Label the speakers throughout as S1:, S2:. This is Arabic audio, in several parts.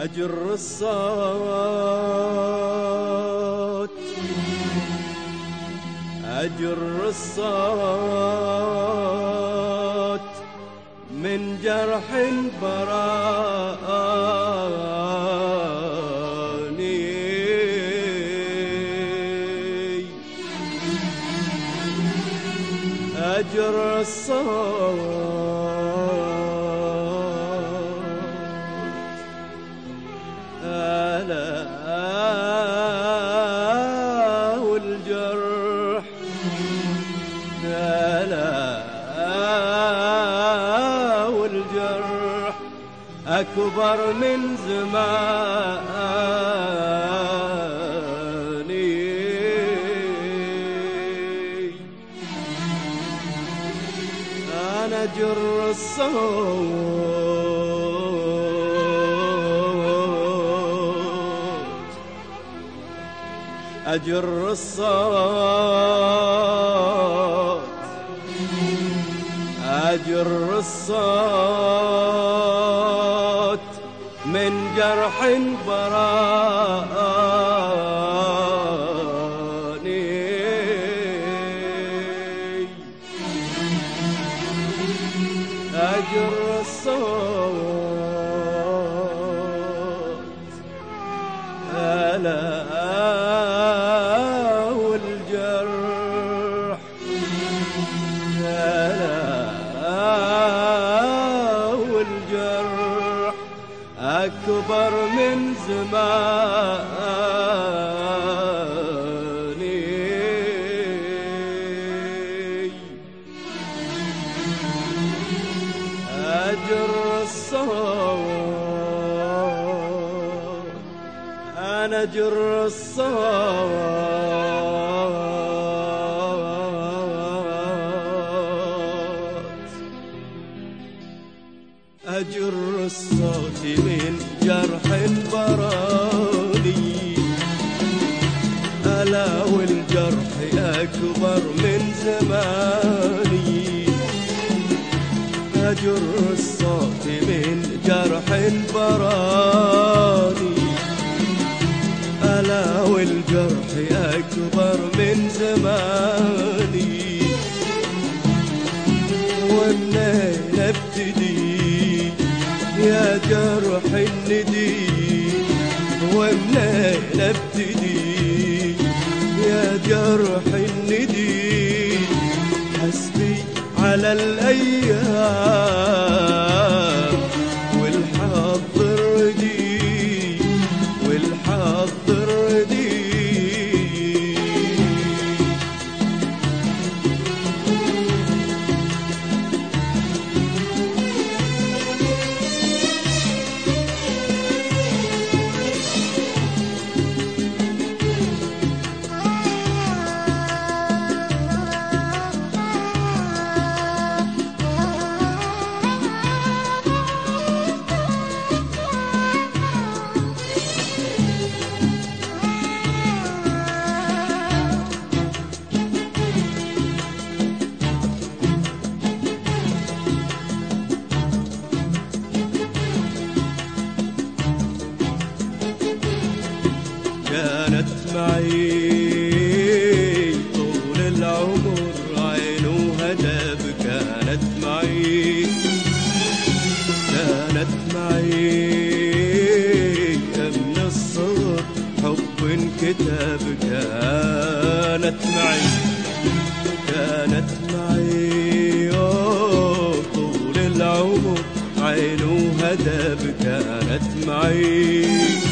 S1: أجر الصوت أجر الصوت من جرح براني أجر الصوت والجرح والجرح أكبر من زماني أنا أجر الصوت أجر الصوت أجر الصوت من جرح براني أجر الصوت والجرح والجرح أكبر من زماني أجر الصوت أنا أجر الصوت أجر الصوت من جرح براني ألا والجرح أكبر من زماني أجر الصوت من جرح براني ألا والجرح أكبر من زماني ومنين ابتدي يا جرح الندي ومنين ابتدي يا جرح الندي حسبي على الأيام والحظ الردي والحظ الردي كانت معي طول العمر عين وهدف كانت معي من الصغر حب انكتب كانت معي طول العمر عين وهدف كانت معي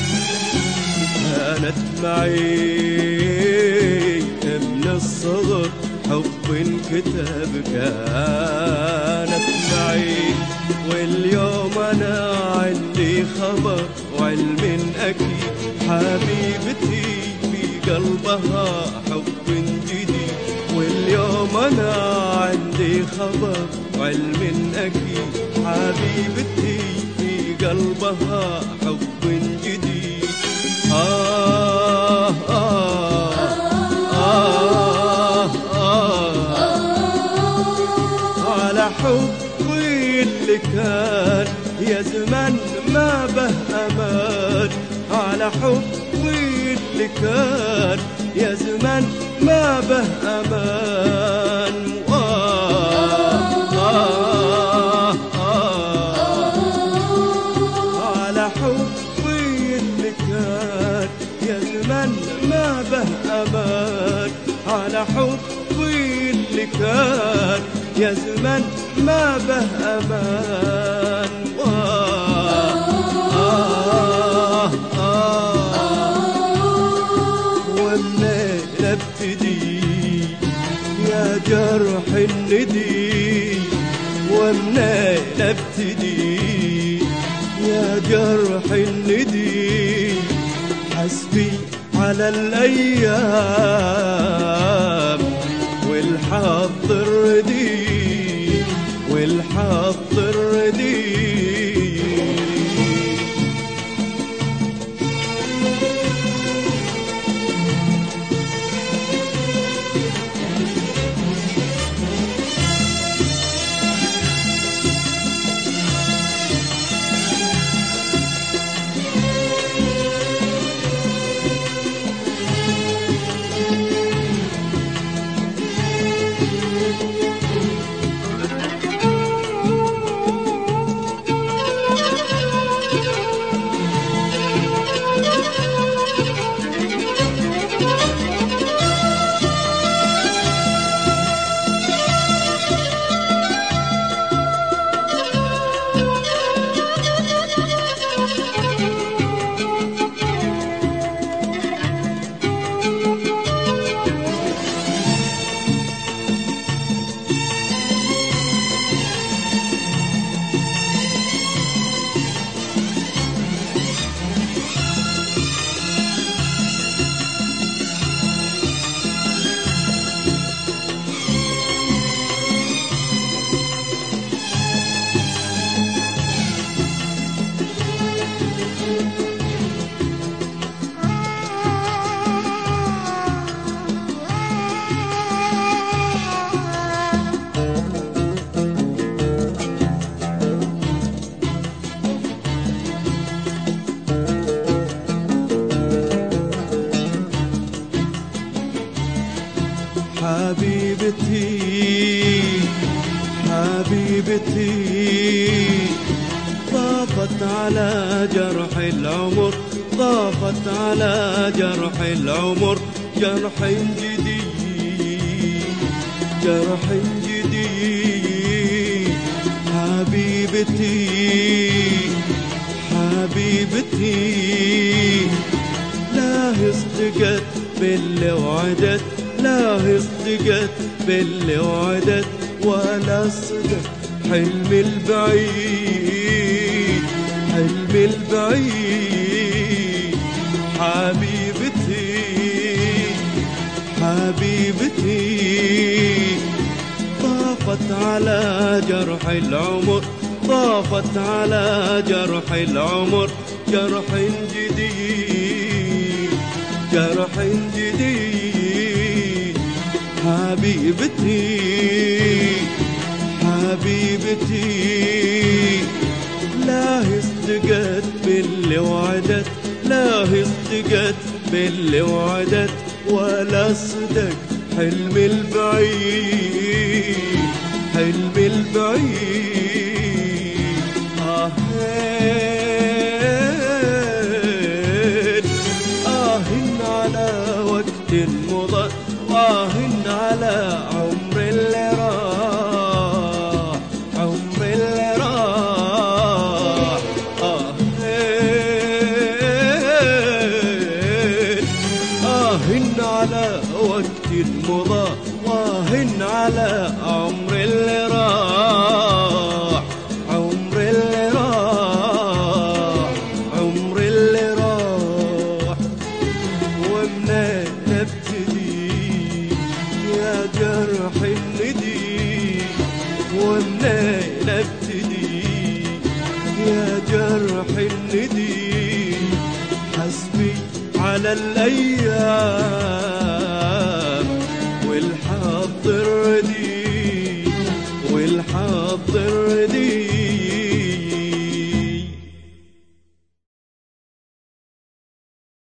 S1: من الصغر حب انكتب كانت معي واليوم أنا عندي خبر وعلم أكيد حبيبتي في قلبها حب جديد واليوم أنا عندي خبر وعلم أكيد حبيبتي في قلبها حب جديد على حبي اللي كان يا زمن ما به أمان على حبي اللي كان، يا زمن ما به أمان. على حبي اللي كان، يا زمن ما به أمان على حبي اللي كان، يا زمن ما به أمان. ومنين ابتدي يا جرح الندي، ومنين ابتدي يا جرح الندي، حسبي على الأيام والحظ الردي، والحظ الردي. حبيبتي حبيبتي طافت على جرح العمر، طافت على جرح العمر، جرح جديد جرح جديد. حبيبتي حبيبتي لا اصدقت باللي وعدت، لا اصدقت باللي وعدت، ولا صدق حلمي البعيد حلمي البعيد. حبيبتي حبيبتي طافت على جرح العمر، طافت على جرح العمر، جرح جديد جرح جديد. حبيبتي حبيبتي لا اصدقت باللي وعدت، لا اصدقت باللي وعدت، ولا صدق حلمي البعيد حلمي البعيد. آهين على وقت مضى، آهين على عمر اللي راح، عمر اللي راح. آهين على وقت مضى، آهين على عمر اللي راح، عمر اللي راح، عمر اللي راح. ومنين ابتدي يا جرح الندي، ومنين ابتدي يا جرح الندي، حسبي على الأيام